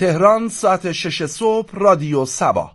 تهران ساعت 6 صبح رادیو سبا.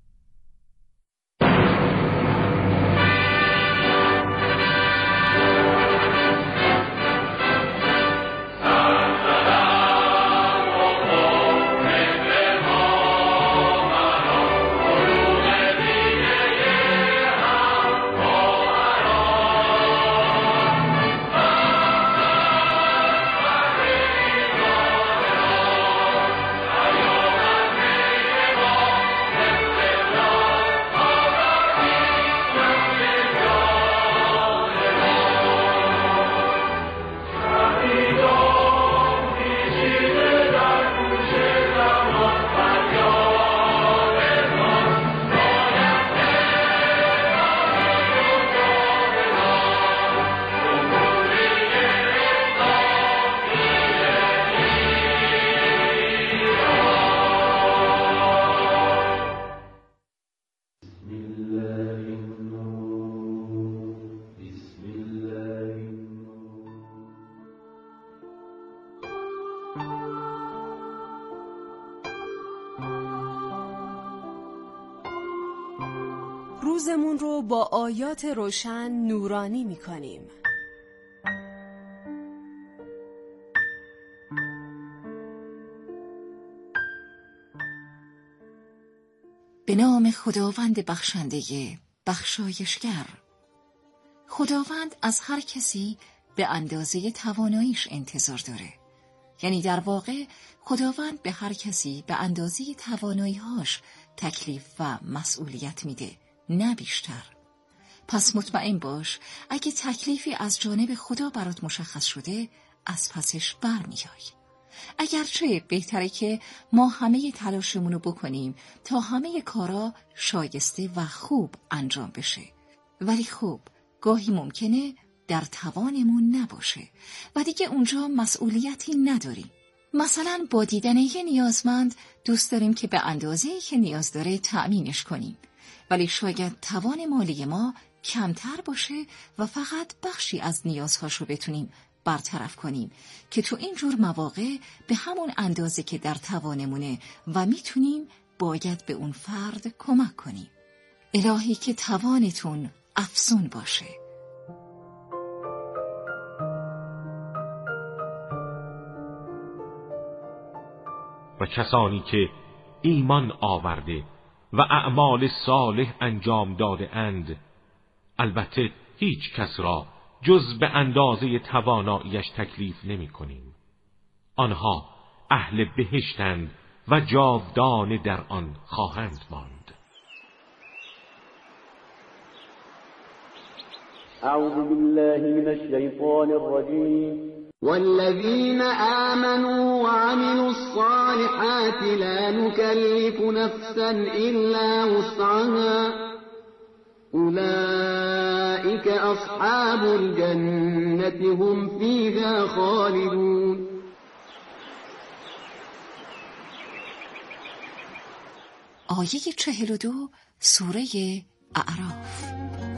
روزمون رو با آیات روشن نورانی می‌کنیم. به نام خداوند بخشنده بخشایشگر. خداوند از هر کسی به اندازه تواناییش انتظار داره. یعنی در واقع خداوند به هر کسی به اندازه توانایی‌هاش تکلیف و مسئولیت میده، نه بیشتر. پس مطمئن باش اگه تکلیفی از جانب خدا برات مشخص شده، از پسش برمیای. اگرچه بهتره که ما همه تلاشمونو بکنیم تا همه کارا شایسته و خوب انجام بشه، ولی خب گاهی ممکنه در توانمون نباشه و دیگه اونجا مسئولیتی نداریم. مثلا با دیدن یه نیازمند دوست داریم که به اندازه‌ای که نیاز داره تأمینش کنیم، ولی شاید توان مالی ما کمتر باشه و فقط بخشی از نیازهاشو بتونیم برطرف کنیم که تو این جور مواقع به همون اندازه که در توانمونه و میتونیم باید به اون فرد کمک کنیم. الهی که توانتون افزون باشه. و کسانی که ایمان آورده و اعمال صالح انجام داده اند، البته هیچ کس را جز به اندازه تواناییش تکلیف نمی کنیم. آنها اهل بهشتند و جاودانه در آن خواهند ماند. اعوذ بالله من الشیطان الرجیم. والذین آمنوا وعملوا الصالحات لا نكلف نفسا إلا وسعها أولئك أصحاب الجنة هم فيها خالدون. آیه 42 سوره اعراف.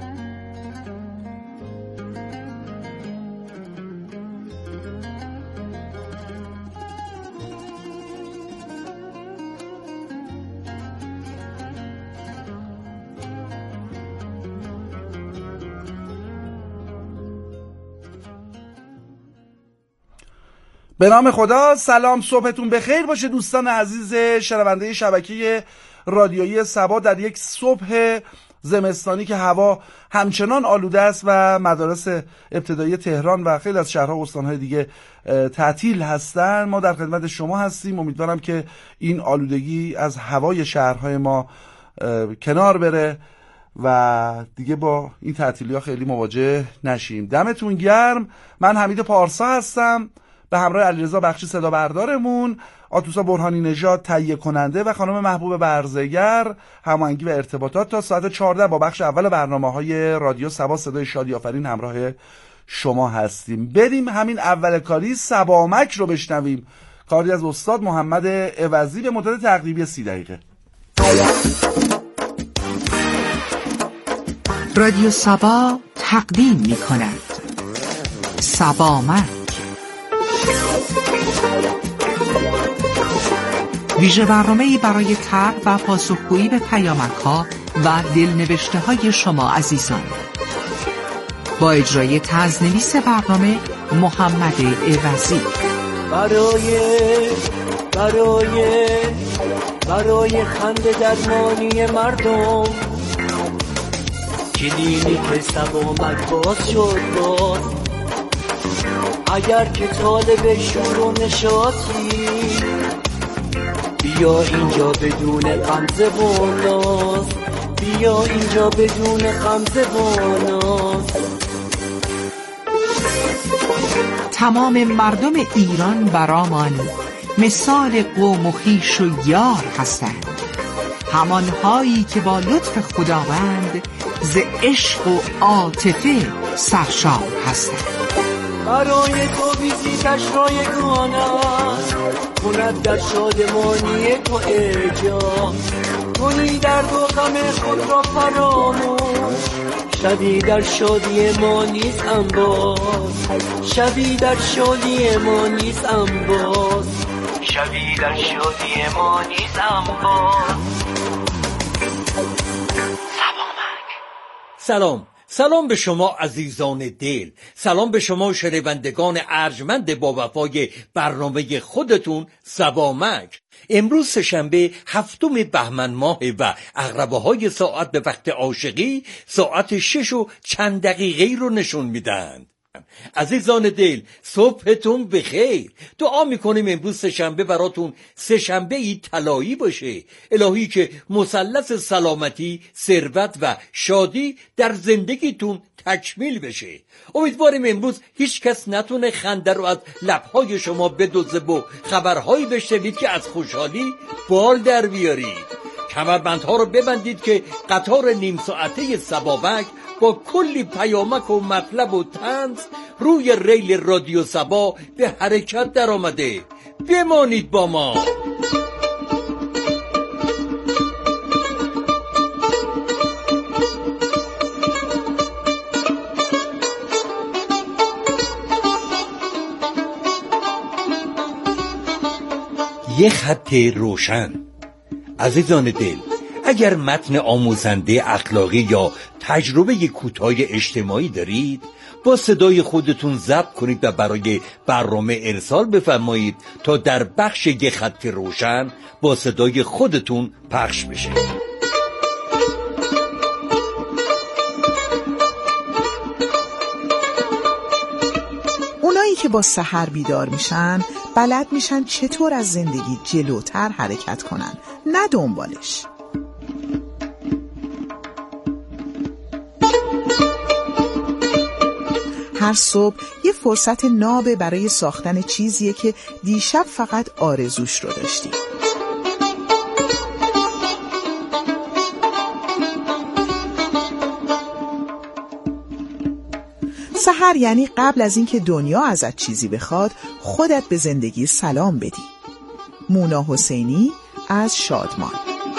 به نام خدا. سلام، صبحتون بخیر باشه دوستان عزیز شنونده شبکه رادیویی سبا در یک صبح زمستانی که هوا همچنان آلوده است و مدارس ابتدایی تهران و خیلی از شهرها و استانهای دیگه تعطیل هستن. ما در خدمت شما هستیم. امیدوارم که این آلودگی از هوای شهرهای ما کنار بره و دیگه با این تعطیلی‌ها خیلی مواجه نشیم. دمتون گرم. من حمید پارسا هستم به همراه علیرضا بخشی صدا بردارمون، آتوسا برهانی نژاد تهیه کننده و خانم محبوب برزگر هماهنگی و ارتباطات. تا ساعت 14 با بخش اول برنامه‌های رادیو سبا صدای شادی آفرین همراه شما هستیم. بریم همین اول کاری سبامک رو بشنویم، کاری از استاد محمد عوضی به مدت تقریبی 30 دقیقه. رادیو سبا تقدیم می‌کند سبامک. ویژه برنامه‌ای برای طرح و پاسخگویی به پیامک‌ها و دلنوشته های شما عزیزان. با اجرای تزنویس برنامه محمد عوضی. برای خنده درمانی مردم، کلینیک سبامک باز شد باز. اگر که طالب شور و نشاطی، بیا اینجا بدون غمزه و ناز، بیا اینجا بدون غمزه و ناز. تمام مردم ایران برامان مثال قوم و خویش و یار هستند، همانهایی که با لطف خداوند ز عشق و عاطفه سرشار هستند. برای تو ویزیتش رایگانه است، کند در شادمانی تو اعجاب، کنی درد و غم خود را فراموش، شبی در شادی ما نیست انباز، شبی در شادی ما نیست انباز، شبی در شادی ما نیست انباز. سلام به شما عزیزان دل، سلام به شما شنوندگان ارجمند با وفای برنامه خودتون سبامک. امروز سه‌شنبه 7 بهمن ماه و عقربه های ساعت به وقت عاشقی ساعت 6 و چند دقیقه رو نشون میدن. عزیزان دل، صبحتون بخیر. دعا میکنیم امروز سه‌شنبه براتون سه‌شنبه ای طلایی باشه. الهی که مثلث سلامتی، ثروت و شادی در زندگیتون تکمیل بشه. امیدواریم امروز هیچ کس نتونه خنده رو از لبهای شما بدزده و خبرهایی بشنوید که از خوشحالی بال در بیارید. کمربندها رو ببندید که قطار نیم ساعته سبابک با کلی پیامک و مطلب و طنز روی ریل رادیو سبا به حرکت در آمده. بمانید با ما. یه خط روشن. عزیزان دل، اگر متن آموزنده اخلاقی یا تجربه کوتاه اجتماعی دارید، با صدای خودتون ضبط کنید و برای برنامه ارسال بفرمایید تا در بخش یه خط روشن با صدای خودتون پخش بشه. اونایی که با سحر بیدار میشن بلد میشن چطور از زندگی جلوتر حرکت کنن، نه دنبالش. هر صبح یه فرصت نابه برای ساختن چیزیه که دیشب فقط آرزوش رو داشتی. سحر یعنی قبل از اینکه دنیا ازت چیزی بخواد خودت به زندگی سلام بدی. مونا حسینی از شادمان.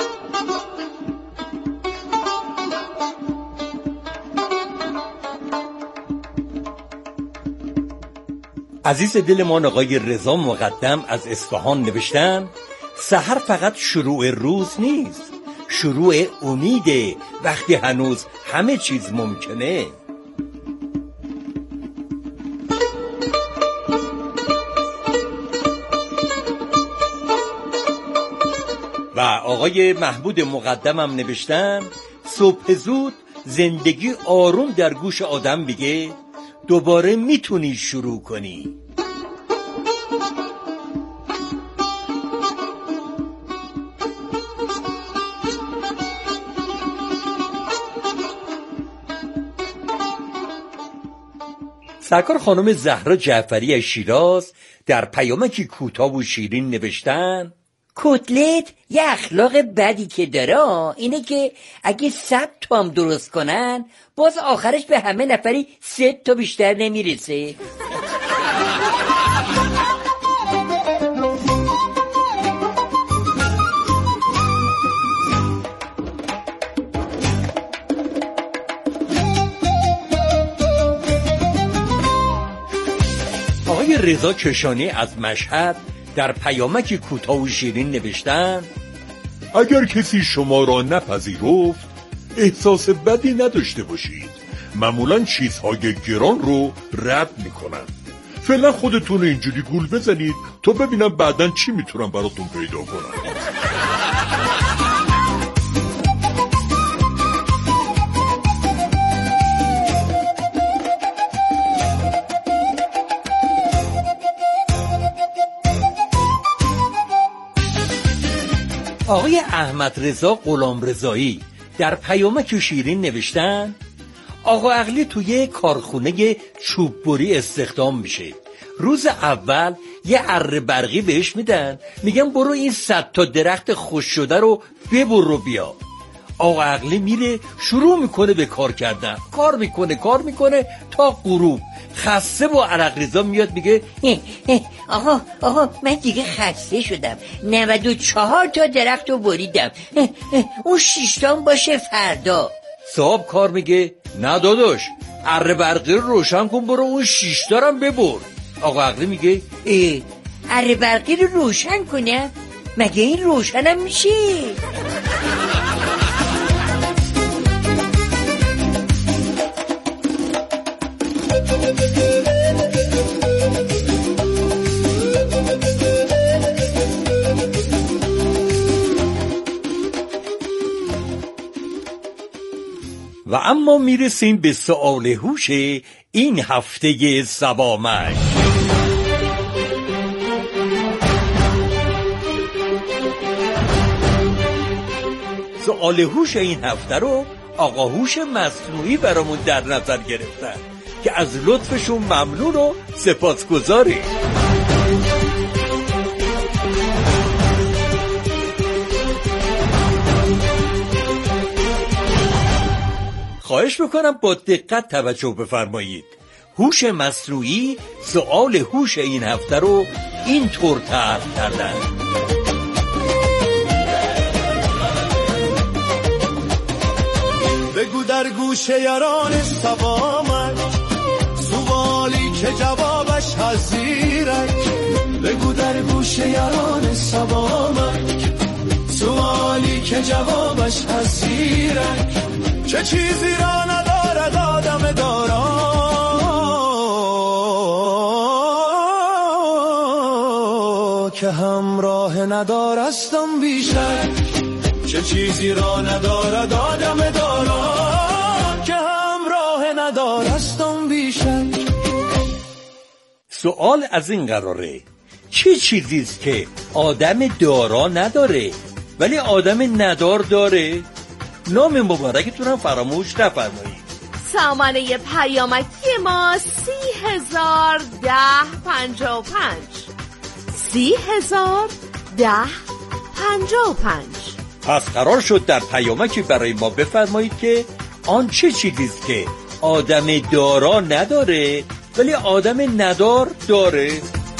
عزیز دل ما آقای رضا مقدم از اصفهان نوشتن: سحر فقط شروع روز نیست، شروع امیده وقتی هنوز همه چیز ممکنه. و آقای محمود مقدمم نوشتن: صبح زود زندگی آروم در گوش آدم میگه دوباره میتونی شروع کنی. سرکار خانم زهرا جعفری از شیراز در پیامکی کوتاه و شیرین نوشتن: کتلت یه اخلاق بدی که داره اینه که اگه 100 تا هم درست کنن باز آخرش به همه نفری 3 تا بیشتر نمیرسه. آقای رضا کشانی از مشهد در پیامکی کوتاه و شیرین نوشتن اگر کسی شما را نپذیرفت احساس بدی نداشته باشید. معمولا چیزهای گران رو رد میکنن. فعلا خودتون اینجوری گول بزنید تا ببینم بعداً چی میتونم براتون پیدا کنم. آقای احمد رضا غلامرضایی در پیامک شیرین نوشتن آقا عقلی توی کارخونه چوببری استخدام میشه. روز اول یه اره برقی بهش میدن، میگن برو این 100 تا درخت خشک شده رو ببر رو بیا. آقا عقلی میره شروع میکنه به کار کردن، کار میکنه تا غروب. خسته با عرق ریزا میاد میگه آقا من دیگه خسته شدم، 94 تا درخت رو بریدم، اون 6 تام باشه فردا. صاحب کار میگه نه داداش، اره برقی رو روشن کن برو اون 6 تا رو ببر. آقا عقلی میگه اره برقی رو روشن کنم؟ مگه این روشنم میشه؟ و اما میرسیم به سؤال هوش این هفته سبامک. سؤال هوش این هفته رو آقا هوش مصنوعی برامون در نظر گرفتن که از لطفشون ممنون و سپاسگزاریم. خواهش میکنم با دقت توجه بفرمایید. هوش مصنوعی سؤال هوش این هفته رو این طور طرح کردن: بگو در گوش یاران سبامک سوالی که جوابش حزیرک. بگو در گوش یاران سبامک سوالی که جوابش حزیرک. چه چیزی را ندارد آدم دارا که همراه ندارستم بیشک. چه چیزی را ندارد آدم دارا که همراه ندارستم بیشک. سوال از این قراره: چه چیزیست که آدم دارا نداره ولی آدم ندار داره؟ نام مبارکتون هم فراموش نفرمایید. سامانه پیامکی ما 30,1055 30,1055. پس قرار شد در پیامکی برای ما بفرمایید که آن چه چیزیست که آدم دارا نداره ولی آدم ندار داره؟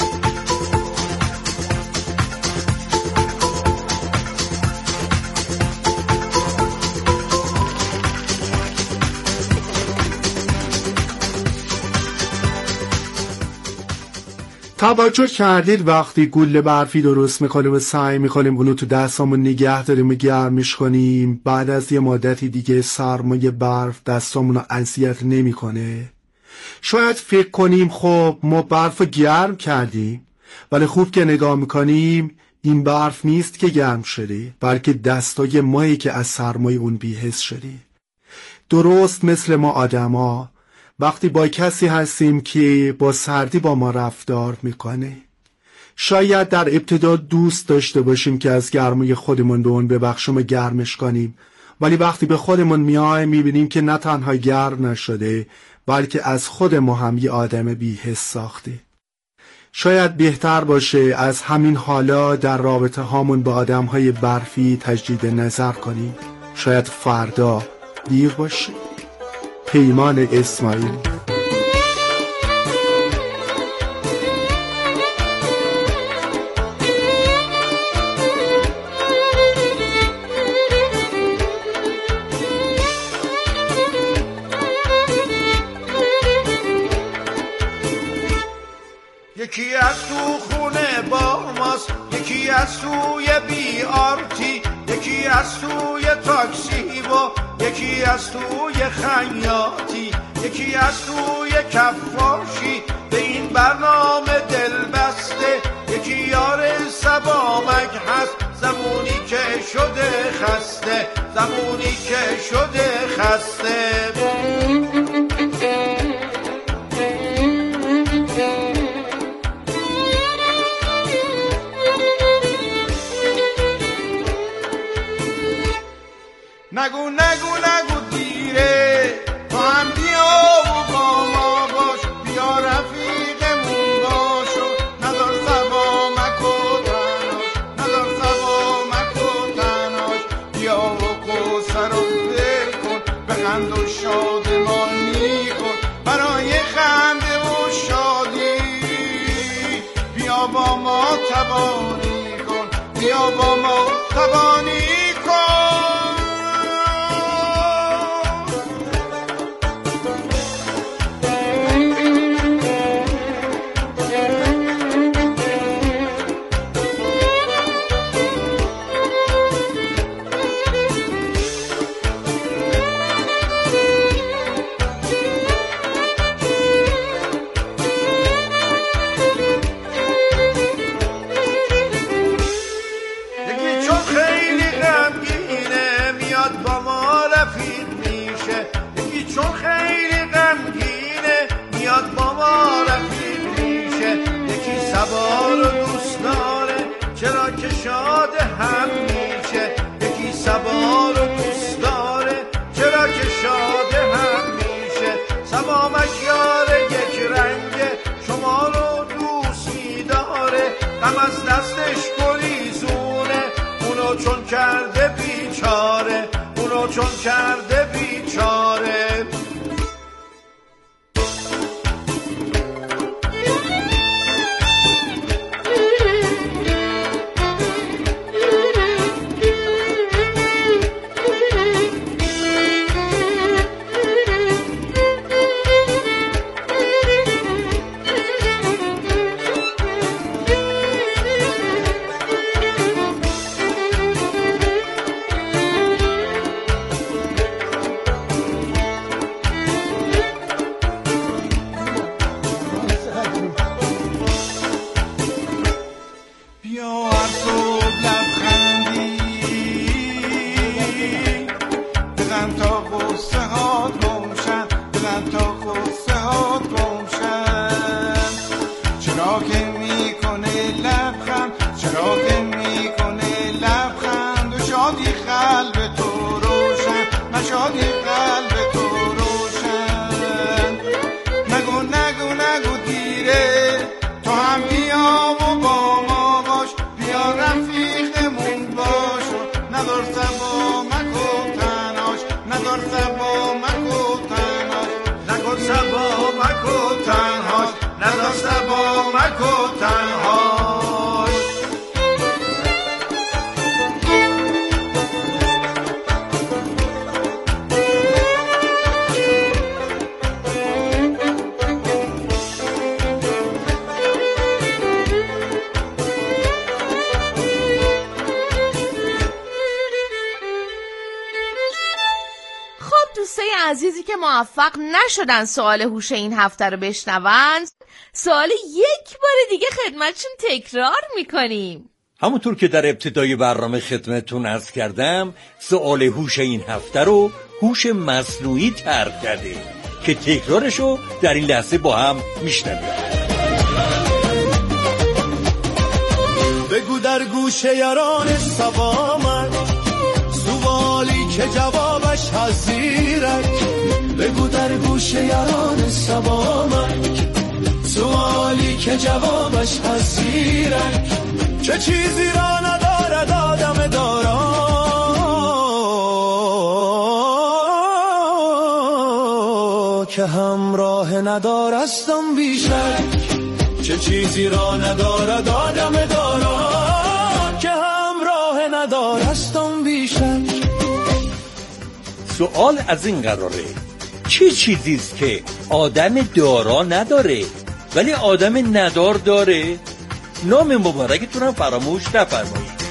توجه کردید وقتی گوله برفی درست میکنیم و سعی میکنیم اونو تو دستامون نگه داریم و گرمش کنیم، بعد از یه مدتی دیگه سرمایه برف دستامونو اذیت نمیکنه. شاید فکر کنیم خب ما برف گرم کردیم، ولی خوب که نگاه میکنیم این برف نیست که گرم شده، بلکه دستای مایی که از سرمایه اون بی‌حس شده. درست مثل ما آدما وقتی با کسی هستیم که با سردی با ما رفتار میکنه، شاید در ابتدا دوست داشته باشیم که از گرمای خودمون به اون ببخشیم و گرمش کنیم، ولی وقتی به خودمون میایم میبینیم که نه تنها گرم نشده بلکه از خود ما هم یه آدم بی‌حس ساخته. شاید بهتر باشه از همین حالا در رابطه هامون با آدمهای برفی تجدید نظر کنیم. شاید فردا دیر باشه. پیمان اسماعیل. یکی از تو خونه با ماست، یکی از سوی بی آرتی، یکی از سوی تاکسی و یکی از توی خیاطی، یکی از توی کفاشی به این برنامه دل بسته. یکی یار سبامک هست، زمونی که شده خسته، زمونی که شده خسته. نگو نگو نگو دیره، تو هم بیا و با ما باش، بیا رفیقمون باش و ندار سبامک و تناش، ندار سبامک و تناش. بیا و قصه رو ول کن، بخند و شادمانی کن، برای خنده و شادی بیا با ما تبانی کن، بیا با ما تبانی کن. شاد هم میشه، یکی سبا رو دوست داره چرا که شاد هم میشه. سبامک یار یک رنگه، شما رو دوست میداره، غم از دستش گریزونه، اونو چون کرده بیچاره، اونو چون کرده بیچاره. عزیزی که موفق نشدن سوال هوش این هفته رو بشنون، سوال یک بار دیگه خدمتشون تکرار میکنیم. همونطور که در ابتدای برنامه خدمتتون عرض کردم، سوال هوش این هفته رو هوش مصنوعی طرح کرده که تکرارشو در این لحظه با هم میشنویم. بگو در گوش یاران سبامک، سوالی که جوابش حزیرک. بگو در گوش یاران سبامک، سوالی که جوابش حزیرک. چه چیزی را ندارد آدم دارا که همراه ندارستم بیشک. چه چیزی را ندارد آدم دارا که همراه ندارستم بیشک. سوال از این قراره: چه چیزیست که آدم دارا نداره ولی آدم ندار داره. نام مبارکتون هم فراموش نفرمایید.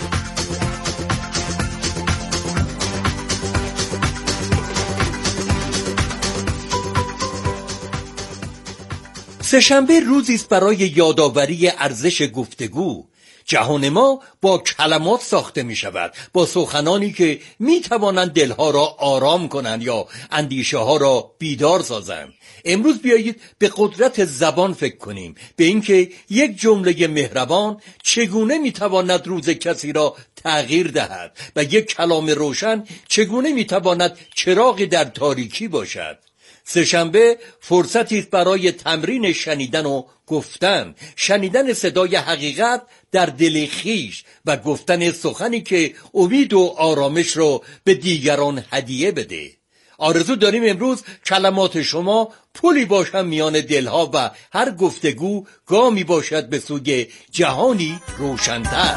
سه‌شنبه روزی است برای یادآوری ارزش گفتگو. جهان ما با کلمات ساخته می شود، با سخنانی که می توانند دلها را آرام کنند یا اندیشه ها را بیدار سازند. امروز بیایید به قدرت زبان فکر کنیم، به اینکه یک جمله مهربان چگونه می تواند روز کسی را تغییر دهد و یک کلام روشن چگونه می تواند چراغی در تاریکی باشد. سه‌شنبه فرصتی است برای تمرین شنیدن و گفتن، شنیدن صدای حقیقت در دل خویش و گفتن سخنی که امید و آرامش رو به دیگران هدیه بده. آرزو داریم امروز کلمات شما پلی باشند میان دلها و هر گفتگو گامی باشد به سوی جهانی روشن‌تر.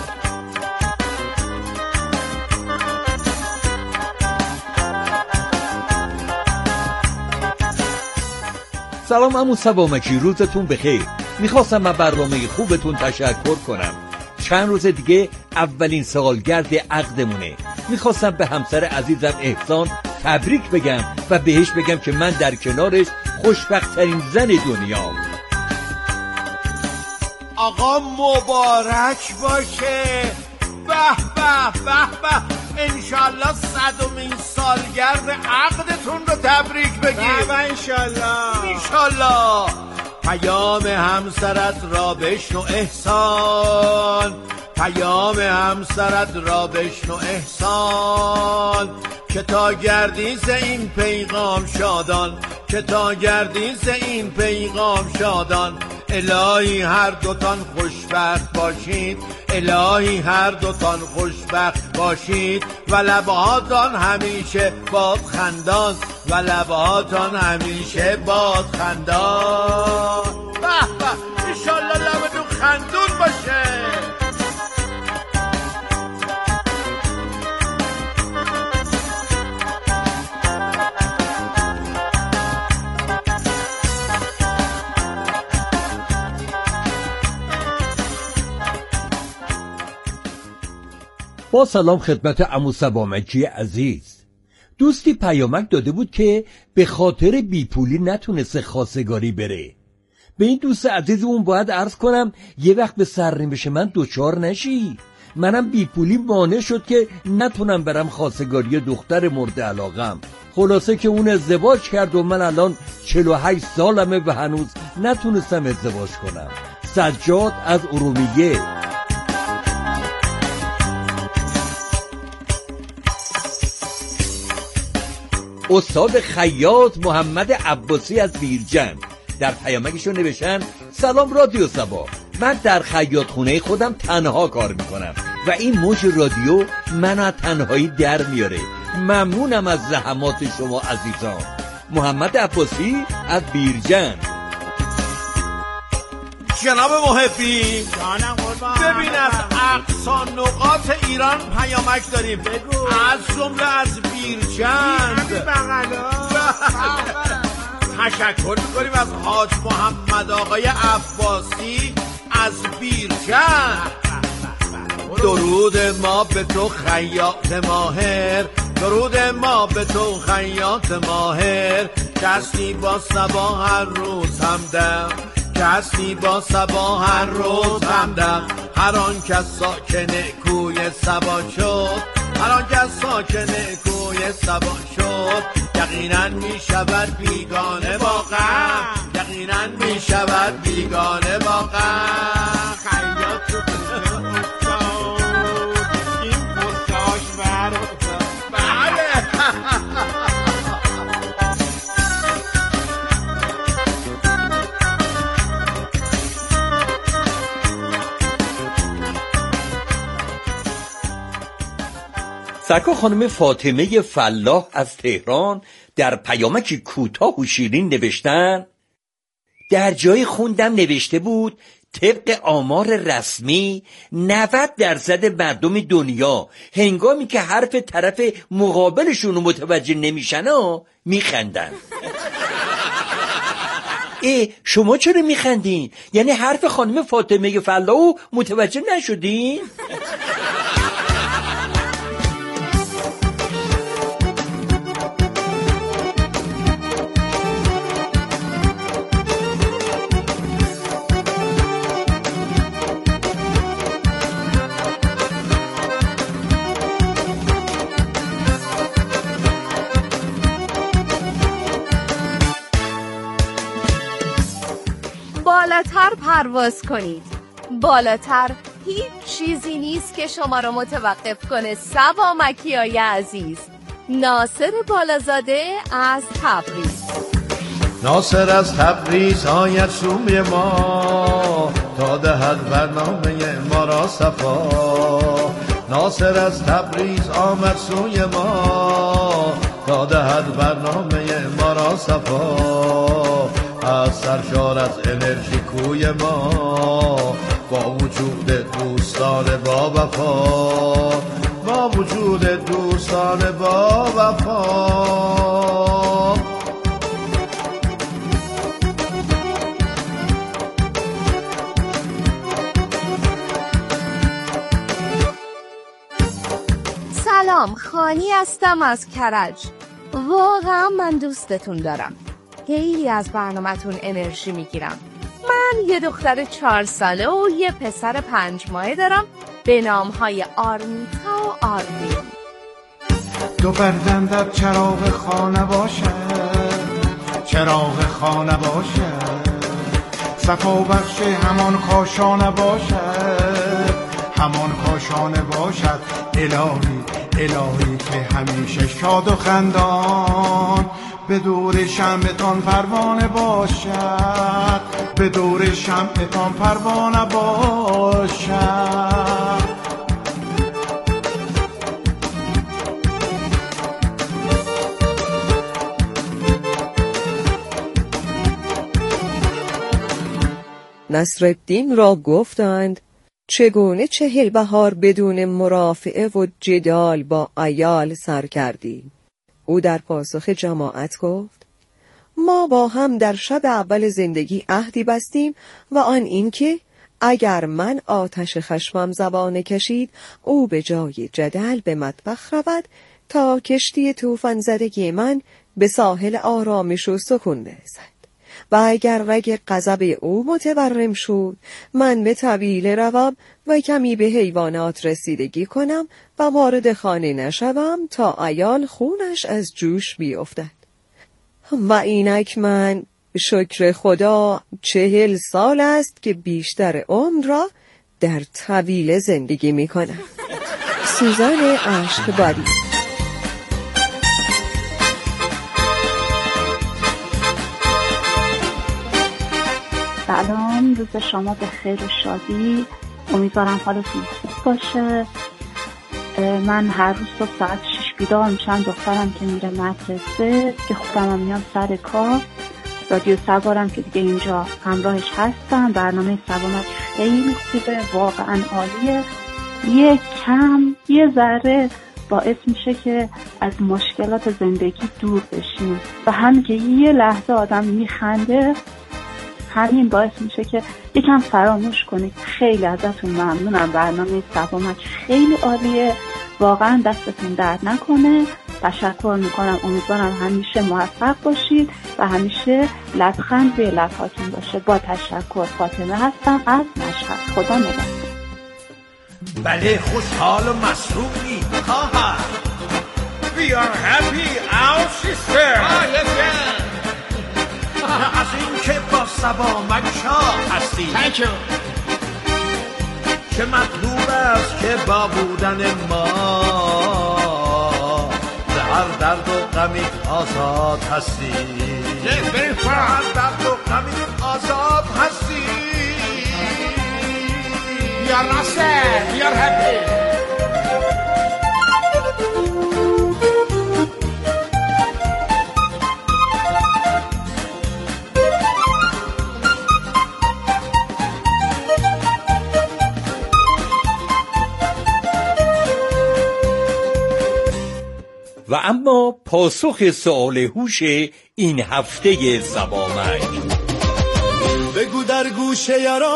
سلام عمو سبامکی، روزتون بخیر. میخواستم من برنامه خوبتون تشکر کنم. چند روز دیگه اولین سالگرد عقدمونه. میخواستم به همسر عزیزم احسان تبریک بگم و بهش بگم که من در کنارش خوشبخت‌ترین زن دنیام. آقا مبارک باشه. به به به به، انشالله 100مین سالگرد عقدتون رو تبریک بگیم. به انشالله. پیام همسرت را بشنو احسان، پیام همسرت را بشنو احسان، که تا گردیز این پیغام شادان، که تا گردیز این پیغام شادان. الهی هر دوتان خوشبخت باشید، الهی هر دوتان خوشبخت باشید و لبهاتان همیشه باد خندان، و لبهاتان همیشه باد خندان. به به، انشالله لبتون خندون باشه. با سلام خدمت عمو سبامکی عزیز. دوستی پیامک داده بود که به خاطر بیپولی نتونسته خواستگاری بره. به این دوست عزیزمون باید عرض کنم یه وقت به سرنوشت من دوچار نشی. منم بیپولی مانع شد که نتونم برم خواستگاری دختر مورد علاقم. خلاصه که اون ازدواج کرد و من الان 48 سالمه و هنوز نتونستم ازدواج کنم. سجاد از ارومیه. استاد خیاط محمد عباسی از بیرجند در پیامکشون نوشتن سلام رادیو سبا، من در خیاط خونه خودم تنها کار میکنم و این موج رادیو منو از تنهایی در میاره. ممنونم از زحمات شما عزیزان. محمد عباسی از بیرجند. جناب محبی، ببین از اقصا نقاط ایران پیامک داریم. بگو. از جمله از بیرجند. تشکر میکنیم از حاج محمد آقای عباسی از بیرجند. درود ما به تو خیاط ماهر، درود ما به تو خیاط ماهر، دستی با صبا هر روز همدم، کسی با صبا هر روز همدم. هر آن کس ساکن کوی صبا شد، هر آن کس ساکن کوی صبا شد، یقینا می شود بیگانه با غم، یقینا می شود بیگانه با غم. خیاط تو این پستاش بر بله. سرکار خانم فاطمه فلاح از تهران در پیامکی کوتاه و شیرین نوشتن در جای خوندم نوشته بود طبق آمار رسمی 90% مردم دنیا هنگامی که حرف طرف مقابلشون رو متوجه نمیشن میخندن. شما چرا میخندین؟ یعنی حرف خانم فاطمه فلاحو متوجه نشدین؟ بالاتر پرواز کنید. بالاتر هیچ چیزی نیست که شما رو متوقف کنه. صبا مکیای عزیز. ناصر بالازاده از تبریز. ناصر از تبریز آید سوی ما تا دهد برنامه ما را صفا. ناصر از تبریز آمد سوی ما تا دهد برنامه ما را صفا. از سرشار از انرژی کوی ما با وجود دوستان با وفا. با وجود دوستان با وفا. سلام، خانی هستم از کرج. واقعا من دوستتون دارم. خیلی از برنامه‌تون انرژی میگیرم. من یه دختر 4 ساله و یه پسر 5 ماهه دارم به نام‌های آرمیتا و آروین. دو فرزندت چراغ خانه باشد، چراغ خانه باشد، صفا بخش همان کاشانه باشد، همان کاشانه باشد. الهی الهی که همیشه شاد و خندان به دور شمعتان پروانه باشد، به دور شمعتان پروانه باشد. نصرالدین را گفتند چگونه 40 بهار بدون مرافعه و جدال با عیال سر کردی؟ او در پاسخ جماعت گفت ما با هم در شب اول زندگی عهدی بستیم و آن این که اگر من آتش خشمم زبانه کشید او به جای جدل به مطبخ رود تا کشتی طوفان زدگی من به ساحل آرامش و سکون برسد و اگر رگ غضب او متورم شد من به طویله روم و کمی به حیوانات رسیدگی کنم و وارد خانه نشوم تا عیال خونش از جوش بیفتد. و اینک من شکر خدا 40 سال است که بیشتر عمر را در طویله زندگی می کنم. سوزان عشقباری. سلام، روز شما به خیر و شادی. امیدوارم حالتون خوب باشه. من هر روز صبح ساعت 6 بیدار میشم. دخترم که میره مدرسه که خودم میام سر کار. رادیو سبارم که دیگه اینجا همراهش هستم. برنامه سبامت خیلی خوبه، واقعا عالیه. یه ذره باعث میشه که از مشکلات زندگی دور بشیم و همین که یه لحظه آدم میخنده همین باعث میشه که یکم فراموش کنید. خیلی ازتون ممنونم. برنامه سبامت خیلی عالیه، واقعا دستتون درد نکنه. تشکر میکنم. امیدوارم همیشه موفق باشید و همیشه لبخند به لبهاتون باشه. با تشکر. فاطمه هستم از مشهد. خدا نگهدار. بله، خوشحال و مسروری خواهر. We are happy our sister. از این که با سبا مکشا هستی چه مطلوب است که با بودن ما به هر درد و غمی آزاد هستی. به هر درد و غمی آزاد هستی. We are not sad, we are happy. و اما پاسخ سوال هوش این هفته سبامک. بگو در گوشه یاران